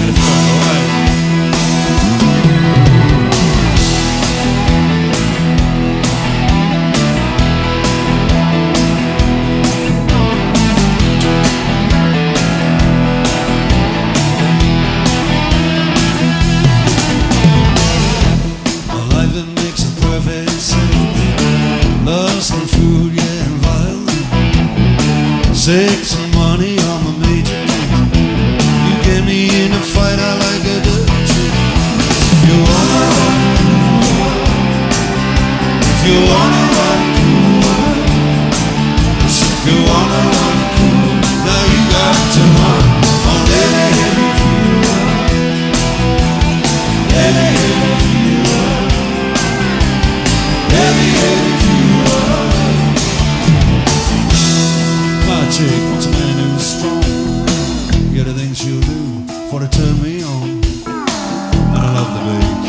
back of the front, alright? Life that makes a perfect sense. Lust and food, yeah, and violence. Sex and money are my major things. You get me in a fight, I like a dirty trick. If you wanna rock, if you wanna rock, if you wanna rock, now you got to run on any heavy fuel, any heavy fuel, any heavy fuel. My chick wants a man who's strong. Get the things she'll do for to turn me on. And I love the baby.